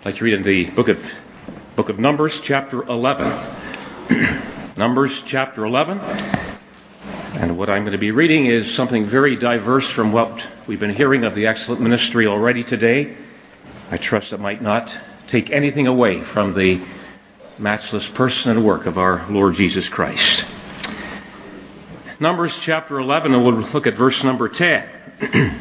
I'd like to read in the book of Numbers, chapter 11. Numbers, chapter 11. And what I'm going to be reading is something very diverse from what we've been hearing of the excellent ministry already today. I trust it might not take anything away from the matchless person and work of our Lord Jesus Christ. Numbers, chapter 11, and we'll look at verse number 10.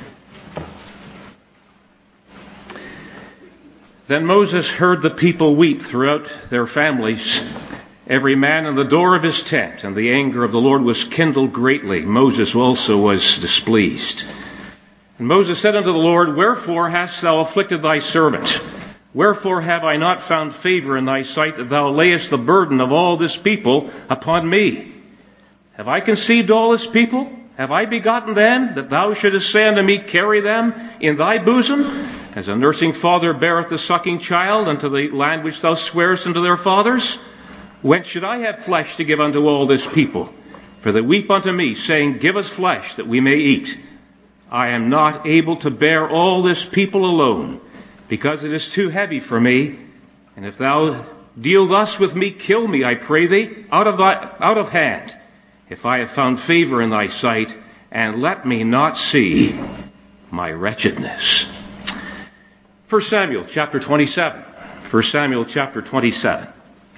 Then Moses heard the people weep throughout their families, every man in the door of his tent, and the anger of the Lord was kindled greatly. Moses also was displeased. And Moses said unto the Lord, Wherefore hast thou afflicted thy servant? Wherefore have I not found favor in thy sight, that thou layest the burden of all this people upon me? Have I conceived all this people? Have I begotten them, that thou shouldest say unto me, Carry them in thy bosom, as a nursing father beareth the sucking child unto the land which thou swearest unto their fathers? Whence should I have flesh to give unto all this people? For they weep unto me, saying, Give us flesh, that we may eat. I am not able to bear all this people alone, because it is too heavy for me. And if thou deal thus with me, kill me, I pray thee, out of hand, if I have found favor in thy sight, and let me not see my wretchedness. 1 Samuel chapter 27. 1 Samuel chapter 27.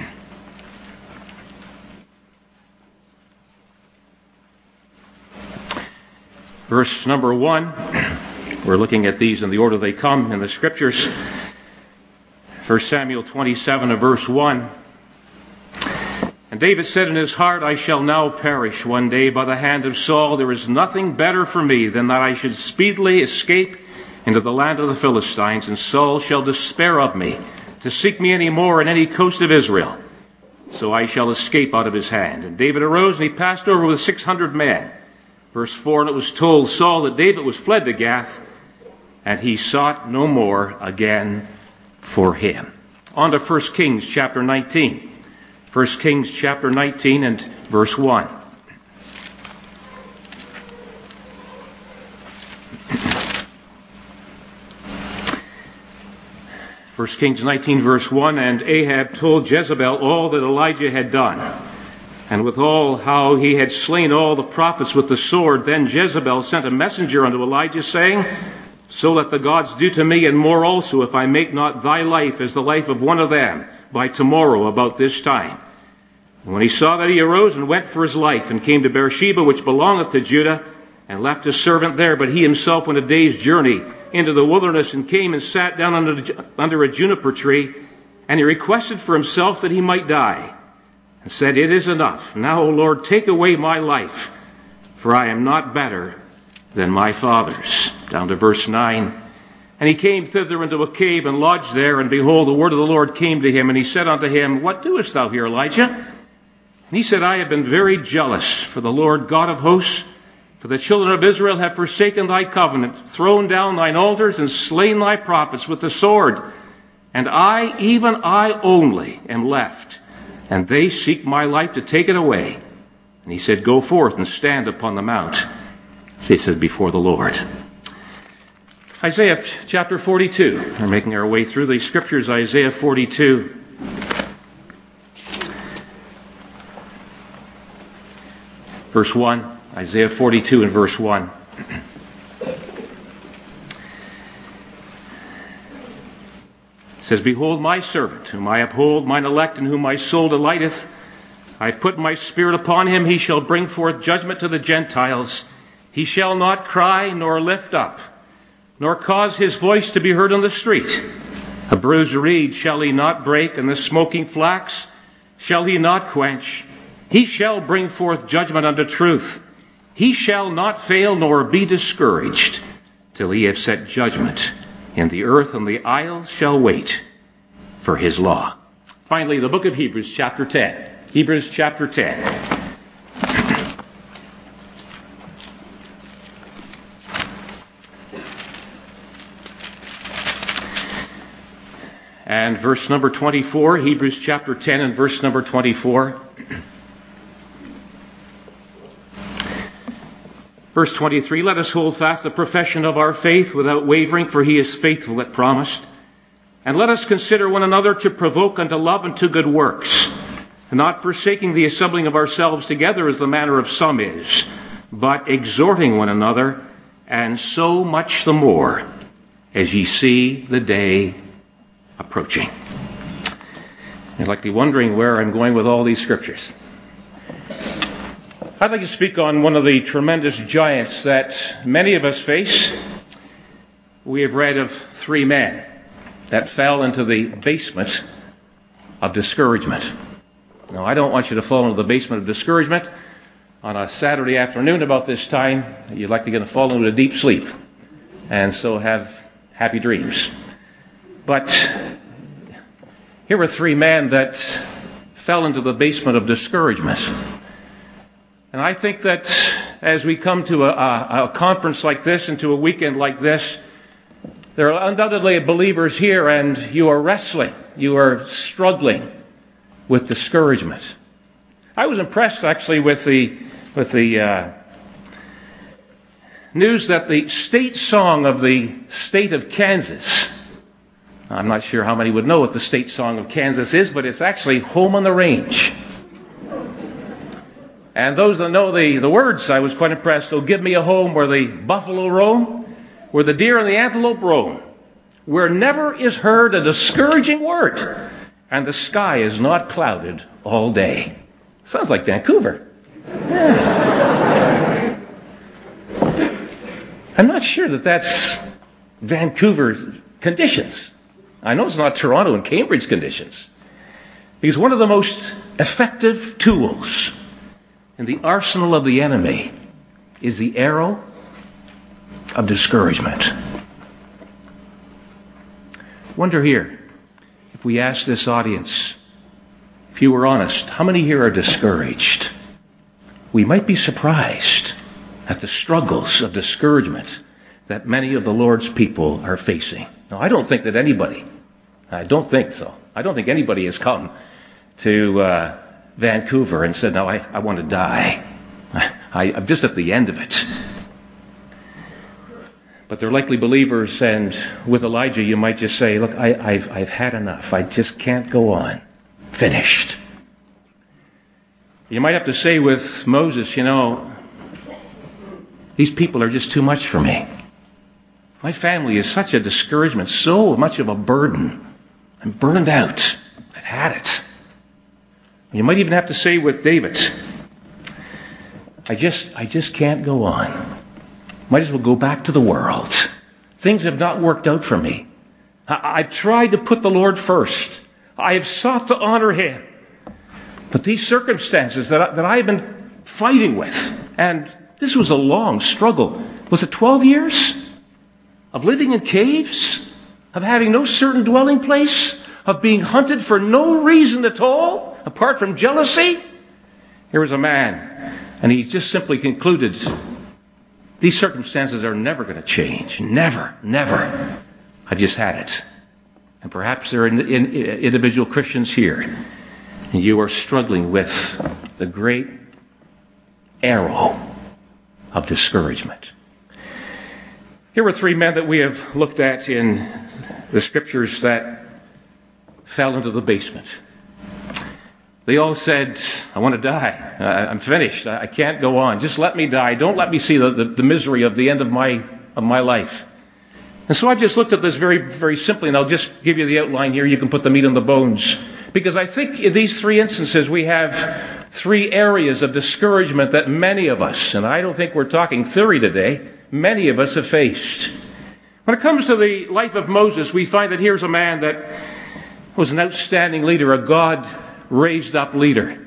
Verse number 1. We're looking at these in the order they come in the Scriptures. 1 Samuel 27 and verse 1. And David said in his heart, I shall now perish one day by the hand of Saul. There is nothing better for me than that I should speedily escape into the land of the Philistines, and Saul shall despair of me, to seek me any more in any coast of Israel. So I shall escape out of his hand. And David arose, and he passed over with 600 men. Verse 4, and it was told Saul that David was fled to Gath, and he sought no more again for him. On to 1 Kings chapter 19. 1 Kings chapter 19 and verse 1. 1 Kings 19 verse 1, and Ahab told Jezebel all that Elijah had done, and withal how he had slain all the prophets with the sword. Then Jezebel sent a messenger unto Elijah, saying, So let the gods do to me, and more also, if I make not thy life as the life of one of them by tomorrow about this time. And when he saw that, he arose and went for his life, and came to Beersheba, which belongeth to Judah, and left his servant there. But he himself went a day's journey into the wilderness, and came and sat down under a juniper tree, and he requested for himself that he might die, and said, It is enough. Now, O Lord, take away my life, for I am not better than my fathers. Down to verse 9. And he came thither into a cave, and lodged there, and behold, the word of the Lord came to him, and he said unto him, What doest thou here, Elijah? And he said, I have been very jealous for the Lord God of hosts, for the children of Israel have forsaken thy covenant, thrown down thine altars, and slain thy prophets with the sword. And I, even I only, am left, and they seek my life to take it away. And he said, Go forth and stand upon the mount. They said, Before the Lord. Isaiah chapter 42. We're making our way through the Scriptures, Isaiah 42. Verse 1. Isaiah 42 and verse 1. It says, Behold my servant, whom I uphold, mine elect, in whom my soul delighteth. I put my spirit upon him. He shall bring forth judgment to the Gentiles. He shall not cry, nor lift up, nor cause his voice to be heard on the street. A bruised reed shall he not break, and the smoking flax shall he not quench. He shall bring forth judgment unto truth. He shall not fail nor be discouraged till he have set judgment in the earth, and the isles shall wait for his law. Finally, the book of Hebrews chapter 10. Hebrews chapter 10. And verse number 24, Hebrews chapter 10 and verse number 24. Verse 23, let us hold fast the profession of our faith without wavering, for he is faithful that promised. And let us consider one another to provoke unto love and to good works, not forsaking the assembling of ourselves together as the manner of some is, but exhorting one another, and so much the more as ye see the day approaching. You're likely wondering where I'm going with all these scriptures. I'd like to speak on one of the tremendous giants that many of us face. We have read of 3 men that fell into the basement of discouragement. Now, I don't want you to fall into the basement of discouragement on a Saturday afternoon about this time. You're likely going to fall into a deep sleep, and so have happy dreams. But here were 3 men that fell into the basement of discouragement. And I think that as we come to a conference like this and to a weekend like this, there are undoubtedly believers here, and you are wrestling, you are struggling with discouragement. I was impressed actually with the news that the state song of the state of Kansas, I'm not sure how many would know what the state song of Kansas is, but it's actually Home on the Range. And those that know the words, I was quite impressed. Oh, give me a home where the buffalo roam, where the deer and the antelope roam, where never is heard a discouraging word, and the sky is not clouded all day. Sounds like Vancouver. Yeah. I'm not sure that that's Vancouver conditions. I know it's not Toronto and Cambridge conditions. Because one of the most effective tools in the arsenal of the enemy is the arrow of discouragement. Wonder here, if we ask this audience, if you were honest, how many here are discouraged? We might be surprised at the struggles of discouragement that many of the Lord's people are facing. Now, I don't think anybody has come to Vancouver and said, no, I want to die. I'm just at the end of it. But they're likely believers, and with Elijah, you might just say, look, I've had enough. I just can't go on. Finished. You might have to say with Moses, these people are just too much for me. My family is such a discouragement, so much of a burden. I'm burned out. I've had it. You might even have to say with David, I just can't go on. Might as well go back to the world. Things have not worked out for me. I've tried to put the Lord first. I have sought to honor Him. But these circumstances that I've been fighting with, and this was a long struggle. Was it 12 years? Of living in caves? Of having no certain dwelling place? Of being hunted for no reason at all, apart from jealousy? Here was a man, and he just simply concluded, these circumstances are never going to change. Never, never. I've just had it. And perhaps there are individual Christians here, and you are struggling with the great arrow of discouragement. Here were 3 men that we have looked at in the scriptures that fell into the basement. They all said, I want to die. I'm finished. I can't go on. Just let me die. Don't let me see the misery of the end of my life. And so I've just looked at this very, very simply, and I'll just give you the outline here. You can put the meat on the bones. Because I think in these 3 instances, we have 3 areas of discouragement that many of us, and I don't think we're talking theory today, many of us have faced. When it comes to the life of Moses, we find that here's a man that was an outstanding leader, a God-raised up leader.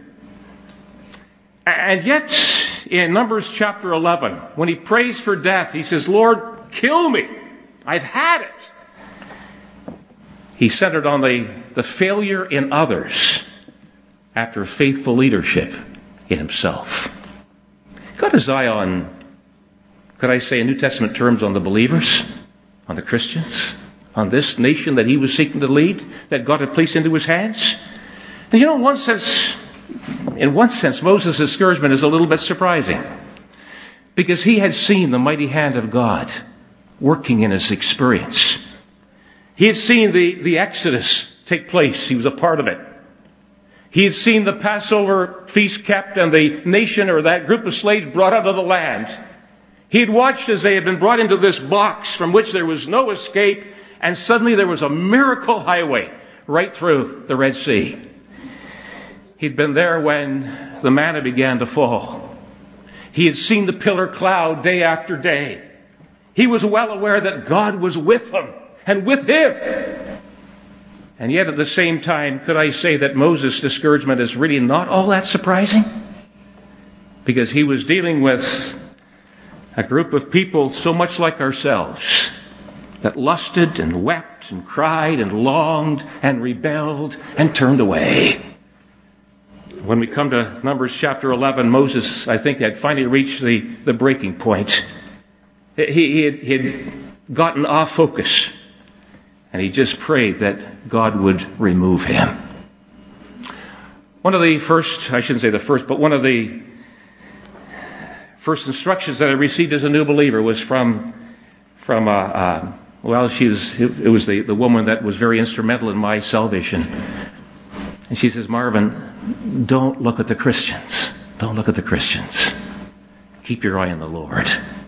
And yet, in Numbers chapter 11, when he prays for death, he says, Lord, kill me. I've had it. He centered on the failure in others after faithful leadership in himself. Got his eye on, could I say in New Testament terms, on the believers, on the Christians, on this nation that he was seeking to lead, that God had placed into his hands. And in one sense, Moses' discouragement is a little bit surprising, because he had seen the mighty hand of God working in his experience. He had seen the Exodus take place. He was a part of it. He had seen the Passover feast kept and the nation or that group of slaves brought out of the land. He had watched as they had been brought into this box from which there was no escape, and suddenly there was a miracle highway right through the Red Sea. He'd been there when the manna began to fall. He had seen the pillar cloud day after day. He was well aware that God was with him and with him. And yet at the same time, could I say that Moses' discouragement is really not all that surprising? Because he was dealing with a group of people so much like ourselves that lusted and wept and cried and longed and rebelled and turned away. When we come to Numbers chapter 11, Moses, I think, had finally reached the breaking point. He had gotten off focus, and he just prayed that God would remove him. One of the first, I shouldn't say the first, but one of the first instructions that I received as a new believer was it was the woman that was very instrumental in my salvation. And she says, Marvin, don't look at the Christians. Don't look at the Christians. Keep your eye on the Lord.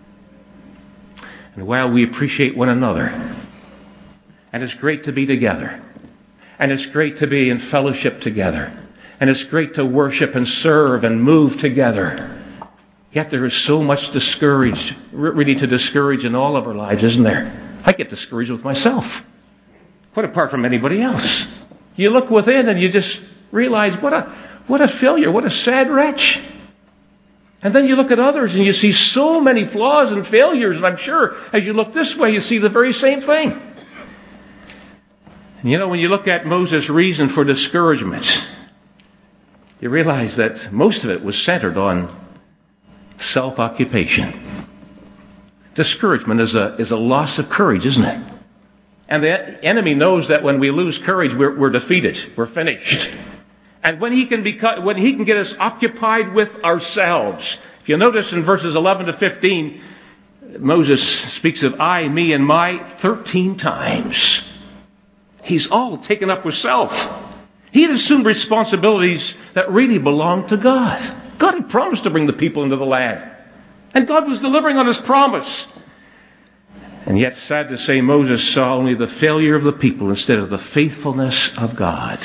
And while we appreciate one another, and it's great to be together, and it's great to be in fellowship together, and it's great to worship and serve and move together, yet there is so much really to discourage in all of our lives, isn't there? I get discouraged with myself, quite apart from anybody else. You look within and you just realize what a failure, what a sad wretch. And then you look at others and you see so many flaws and failures, and I'm sure as you look this way, you see the very same thing. And you know, when you look at Moses' reason for discouragement, you realize that most of it was centered on self-occupation. Discouragement is a loss of courage, isn't it? And the enemy knows that when we lose courage, we're defeated. We're finished. And when he can get us occupied with ourselves. If you notice in verses 11 to 15, Moses speaks of I, me, and my 13 times. He's all taken up with self. He had assumed responsibilities that really belonged to God. God had promised to bring the people into the land. And God was delivering on his promise. And yet, sad to say, Moses saw only the failure of the people instead of the faithfulness of God.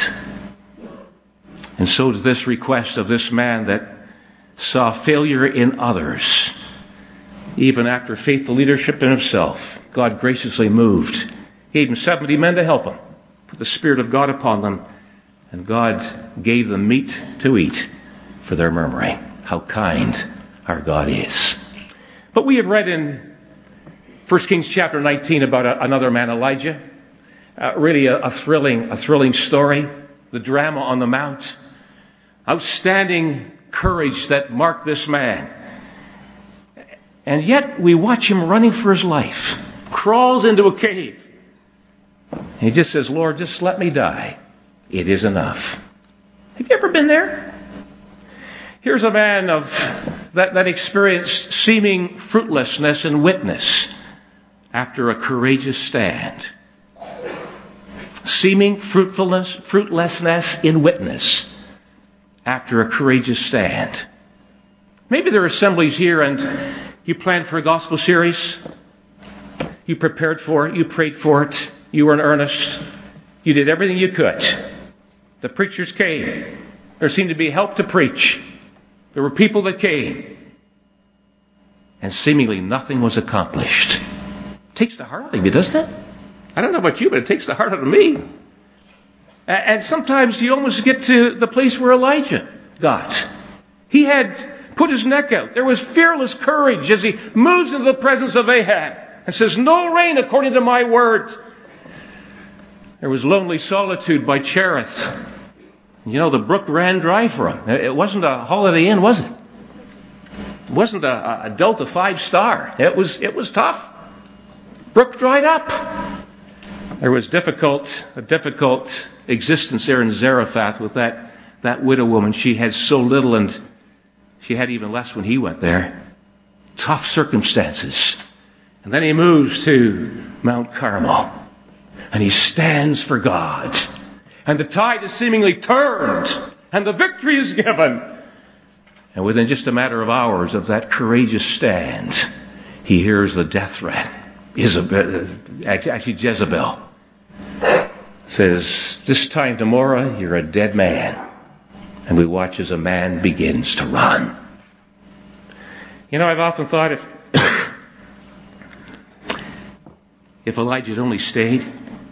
And so to this request of this man that saw failure in others, even after faithful leadership in himself, God graciously moved. He gave him 70 men to help him, put the Spirit of God upon them, and God gave them meat to eat for their murmuring. How kind our God is. But we have read in 1 Kings chapter 19 about another man, Elijah. Really a thrilling story. The drama on the Mount. Outstanding courage that marked this man. And yet we watch him running for his life. Crawls into a cave. He just says, Lord, just let me die. It is enough. Have you ever been there? Here's a man that experienced seeming fruitlessness in witness after a courageous stand. Seeming fruitlessness in witness after a courageous stand. Maybe there are assemblies here and you planned for a gospel series. You prepared for it. You prayed for it. You were in earnest. You did everything you could. The preachers came. There seemed to be help to preach. There were people that came. And seemingly nothing was accomplished. It takes the heart out of you, doesn't it? I don't know about you, but it takes the heart out of me. And sometimes you almost get to the place where Elijah got. He had put his neck out. There was fearless courage as he moves into the presence of Ahab and says, no rain according to my word. There was lonely solitude by Cherith. You know, the brook ran dry for him. It wasn't a Holiday Inn, was it? It wasn't a Delta 5-star. It was tough. Brook dried up. There was a difficult existence there in Zarephath with that widow woman. She had so little and she had even less when he went there. Tough circumstances. And then he moves to Mount Carmel, and he stands for God. And the tide is seemingly turned, and the victory is given. And within just a matter of hours of that courageous stand, he hears the death threat. Jezebel says, "This time tomorrow, you're a dead man." And we watch as a man begins to run. I've often thought if Elijah had only stayed,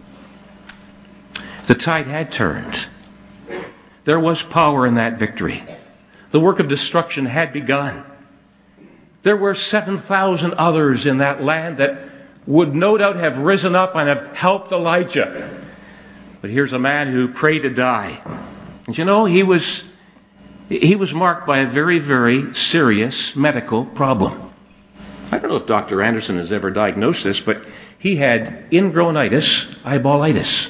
the tide had turned. There was power in that victory. The work of destruction had begun. There were 7,000 others in that land that would no doubt have risen up and have helped Elijah. But here's a man who prayed to die. And he was marked by a very, very serious medical problem. I don't know if Dr. Anderson has ever diagnosed this, but he had ingrownitis eyeballitis.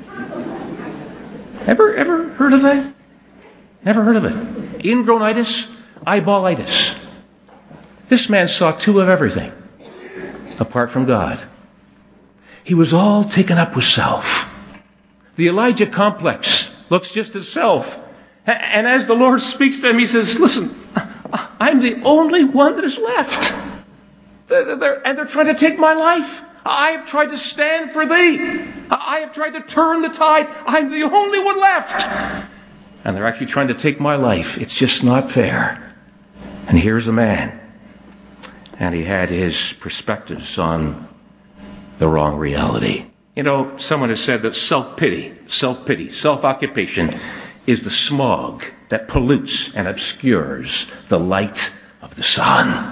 Ever heard of that? Never heard of it. Ingrownitis eyeballitis. This man saw two of everything, apart from God. He was all taken up with self. The Elijah complex looks just at self. And as the Lord speaks to him, he says, "Listen, I'm the only one that is left. They're trying to take my life. I have tried to stand for thee. I have tried to turn the tide. I'm the only one left. And they're actually trying to take my life. It's just not fair." And here's a man. And he had his perspectives on the wrong reality. Someone has said that self-pity, self-occupation is the smog that pollutes and obscures the light of the sun.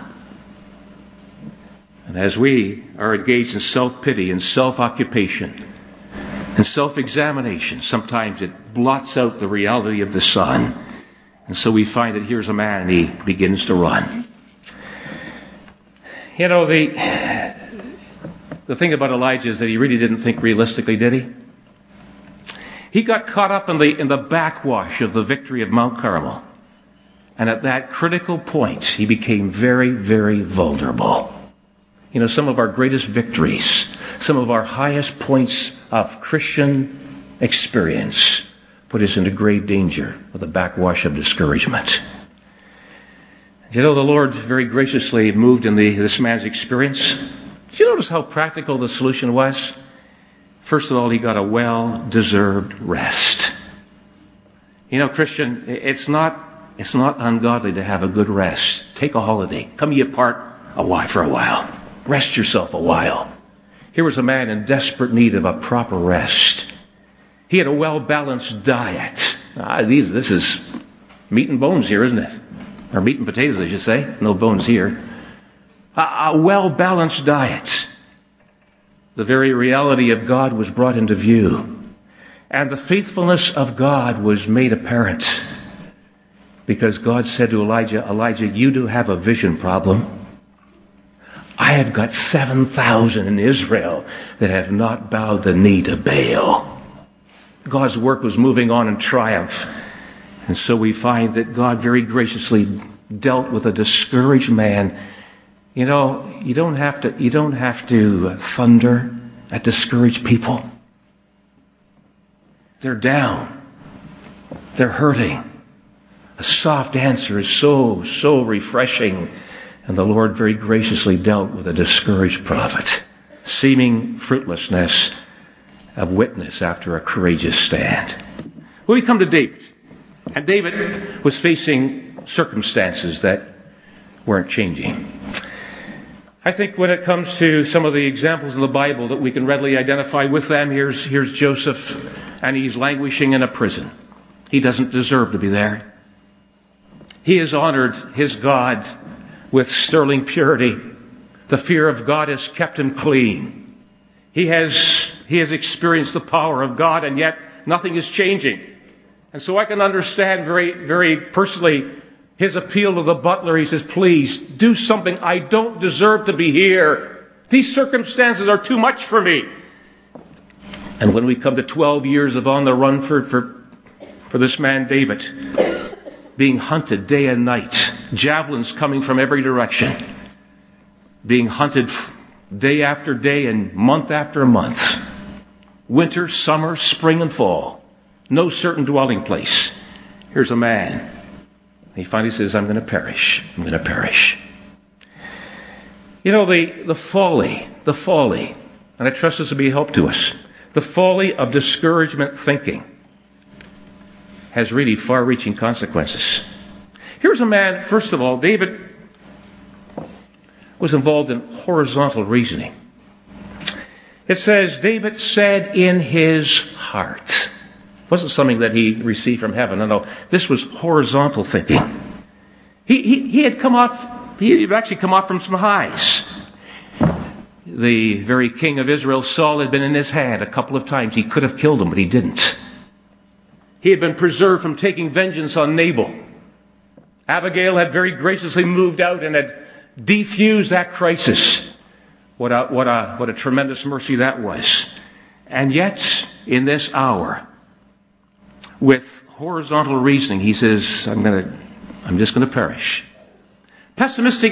And as we are engaged in self-pity and self-occupation and self-examination, sometimes it blots out the reality of the sun. And so we find that here's a man and he begins to run. The thing about Elijah is that he really didn't think realistically, did he? He got caught up in the backwash of the victory of Mount Carmel. And at that critical point, he became very, very vulnerable. Some of our greatest victories, some of our highest points of Christian experience put us into grave danger of the backwash of discouragement. The Lord very graciously moved in this man's experience. Did you notice how practical the solution was? First of all, he got a well-deserved rest. Christian, it's not ungodly to have a good rest. Take a holiday. Come ye apart for a while. Rest yourself a while. Here was a man in desperate need of a proper rest. He had a well-balanced diet. This is meat and bones here, isn't it? Or meat and potatoes, I should say. No bones here. A well-balanced diet. The very reality of God was brought into view. And the faithfulness of God was made apparent. Because God said to Elijah, "You do have a vision problem. I have got 7,000 in Israel that have not bowed the knee to Baal." God's work was moving on in triumph. And so we find that God very graciously dealt with a discouraged man. You don't have to thunder at discouraged people. They're down. They're hurting. A soft answer is so refreshing. And the Lord very graciously dealt with a discouraged prophet. Seeming fruitlessness of witness after a courageous stand. Well, we come to David. And David was facing circumstances that weren't changing. I think when it comes to some of the examples in the Bible that we can readily identify with them, here's Joseph, and he's languishing in a prison. He doesn't deserve to be there. He has honored his God with sterling purity. The fear of God has kept him clean. He has experienced the power of God, and yet nothing is changing. And so I can understand very, very personally his appeal to the butler. He says, "Please, do something. I don't deserve to be here. These circumstances are too much for me." And when we come to 12 years of on the run for this man David, being hunted day and night, javelins coming from every direction, being hunted day after day and month after month, Winter, summer, spring, and fall. No certain dwelling place. Here's a man. He finally says, I'm going to perish. I'm going to perish. You know, the folly, and I trust this will be a help to us, the folly of discouragement thinking has really far-reaching consequences. Here's a man, first of all, David was involved in horizontal reasoning. It says, David said in his heart. It wasn't something that he received from heaven. No. This was horizontal thinking. He had actually come off from some highs. The very king of Israel, Saul, had been in his hand a couple of times. He could have killed him, but he didn't. He had been preserved from taking vengeance on Nabal. Abigail had very graciously moved out and had defused that crisis. What a tremendous mercy that was. And yet, in this hour, with horizontal reasoning, he says, I'm just going to perish. Pessimistic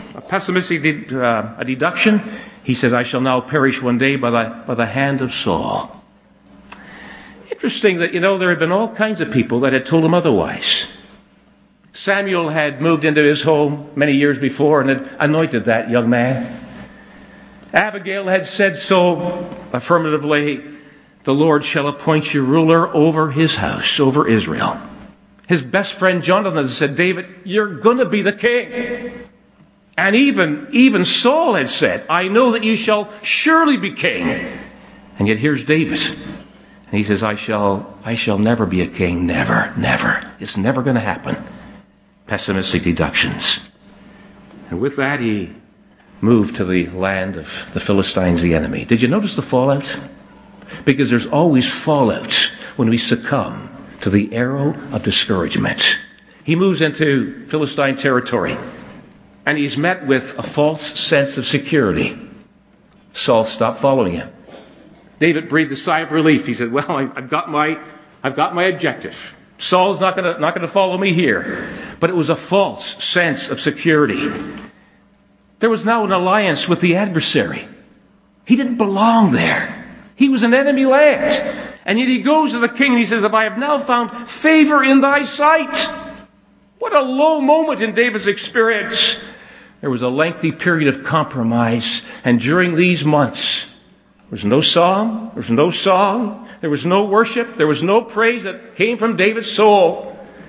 deduction, he says, I shall now perish one day by the hand of Saul. Interesting that, there had been all kinds of people that had told him otherwise. Samuel had moved into his home many years before and had anointed that young man. Abigail had said so affirmatively, the Lord shall appoint you ruler over his house, over Israel. His best friend Jonathan said, David, you're going to be the king. And even Saul had said, I know that you shall surely be king. And yet here's David. And he says, I shall never be a king. Never, never. It's never going to happen. Pessimistic deductions. And with that, he moved to the land of the Philistines, the enemy. Did you notice the fallout? Because there's always fallout when we succumb to the arrow of discouragement. He moves into Philistine territory, and he's met with a false sense of security. Saul stopped following him. David breathed a sigh of relief. He said, well, I've got my objective. Saul's not going to follow me here. But it was a false sense of security. There was now an alliance with the adversary. He didn't belong there. He was in enemy land. And yet he goes to the king and he says, if I have now found favor in thy sight. What a low moment in David's experience. There was a lengthy period of compromise. And during these months, there was no psalm, there was no song, there was no worship, there was no praise that came from David's soul.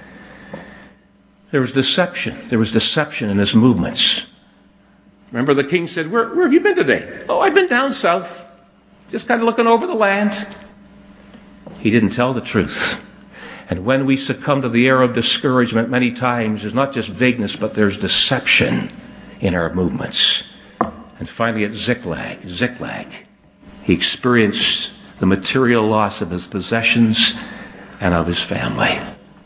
There was deception. There was deception in his movements. Remember, the king said, where have you been today? Oh, I've been down south, just kind of looking over the land. He didn't tell the truth. And when we succumb to the arrow of discouragement, many times there's not just vagueness, but there's deception in our movements. And finally at Ziklag, he experienced the material loss of his possessions and of his family.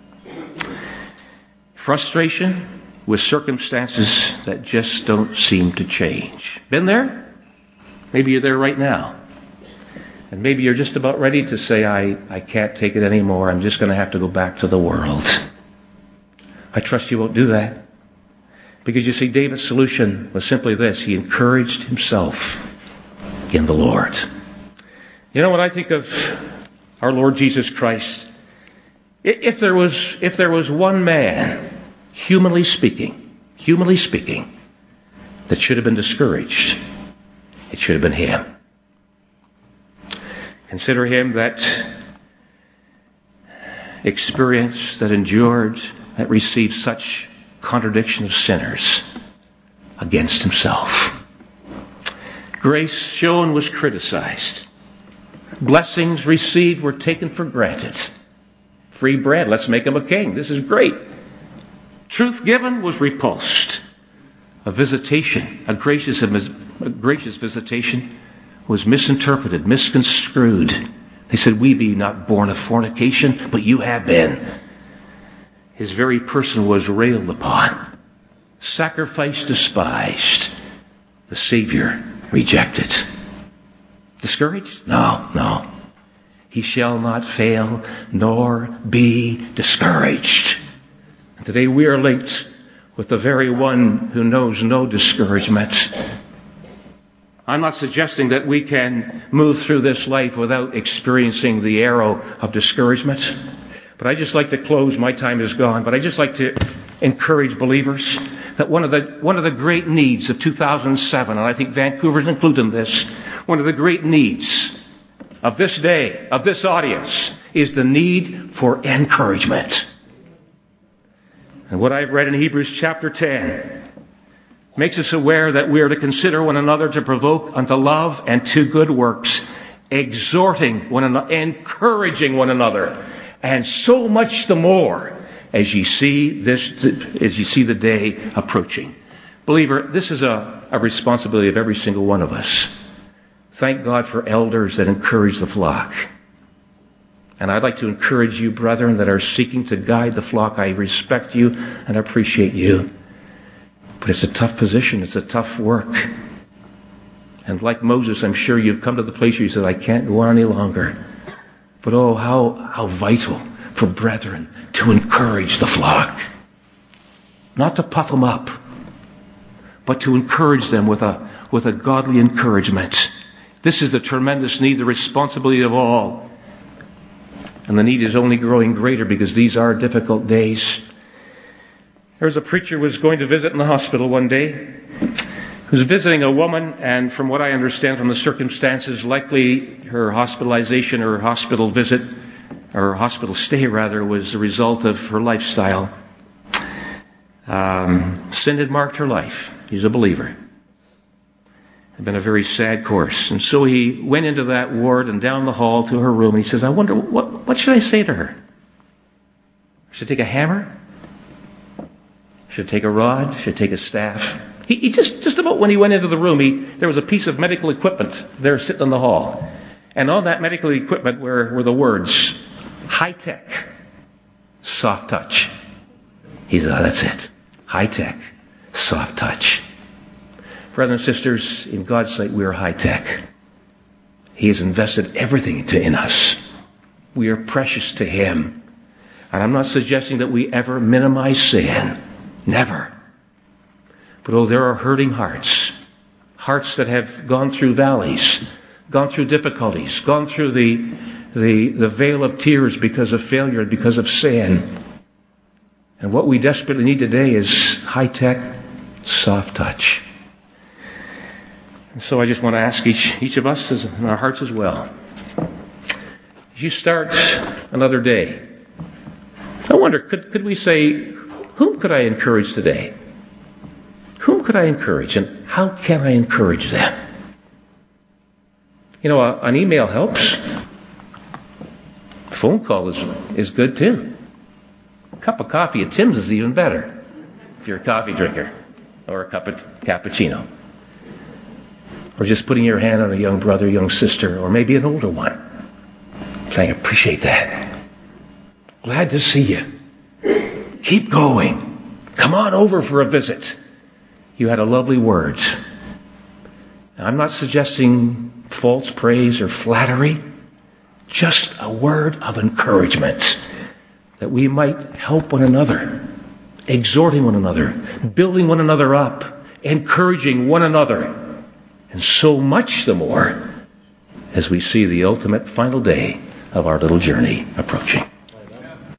Frustration with circumstances that just don't seem to change. Been there? Maybe you're there right now. And maybe you're just about ready to say, I can't take it anymore. I'm just going to have to go back to the world. I trust you won't do that. Because you see, David's solution was simply this. He encouraged himself in the Lord. You know, when I think of our Lord Jesus Christ, if there was one man, humanly speaking, that should have been discouraged, it should have been him. Consider him that experienced, that endured, that received such contradiction of sinners against himself. Grace shown was criticized. Blessings received were taken for granted. Free bread, let's make him a king. This is great. Truth given was repulsed. A visitation, a gracious visitation, was misinterpreted, misconstrued. They said, we be not born of fornication, but you have been. His very person was railed upon. Sacrifice despised. The Savior rejected. Discouraged? No. He shall not fail, nor be discouraged. And today we are linked with the very one who knows no discouragement. I'm not suggesting that we can move through this life without experiencing the arrow of discouragement. But I just like to close. My time is gone. But I just like to encourage believers that one of the great needs of 2007, and I think Vancouver's included in this, one of the great needs of this day, of this audience, is the need for encouragement. And what I've read in Hebrews chapter 10 makes us aware that we are to consider one another to provoke unto love and to good works, exhorting one another, encouraging one another, and so much the more as you see the day approaching. Believer, this is a responsibility of every single one of us. Thank God for elders that encourage the flock. And I'd like to encourage you, brethren, that are seeking to guide the flock. I respect you and appreciate you. But it's a tough position. It's a tough work. And like Moses, I'm sure you've come to the place where you said, I can't go on any longer. But oh, how vital for brethren to encourage the flock. Not to puff them up, but to encourage them with a godly encouragement. This is the tremendous need, the responsibility of all. And the need is only growing greater because these are difficult days. There was a preacher who was going to visit in the hospital one day. He was visiting a woman, and from what I understand from the circumstances, likely her hospitalization or hospital visit, or hospital stay rather, was the result of her lifestyle. Sin had marked her life. He's a believer. It had been a very sad course. And so he went into that ward and down the hall to her room, and he says, I wonder, what should I say to her? Should I take a hammer? Should I take a rod? Should I take a staff? He just about when he went into the room, there was a piece of medical equipment there sitting in the hall. And on that medical equipment were the words, high-tech, soft touch. He said, that's it. High-tech, soft touch. Brothers and sisters, in God's sight, we are high-tech. He has invested everything in us. We are precious to Him. And I'm not suggesting that we ever minimize sin. Never. But oh, there are hurting hearts. Hearts that have gone through valleys, gone through difficulties, gone through the veil of tears because of failure, because of sin. And what we desperately need today is high-tech, soft touch. And so I just want to ask each of us in our hearts as well. As you start another day, I wonder, could we say, whom could I encourage today? Whom could I encourage, and how can I encourage them? You know, an email helps. A phone call is good too. A cup of coffee at Tim's is even better if you're a coffee drinker, or a cup of cappuccino. Or just putting your hand on a young brother, young sister, or maybe an older one. Saying, I appreciate that. Glad to see you. Keep going. Come on over for a visit. You had a lovely word. I'm not suggesting false praise or flattery. Just a word of encouragement that we might help one another, exhorting one another, building one another up, encouraging one another. And so much the more as we see the ultimate final day of our little journey approaching.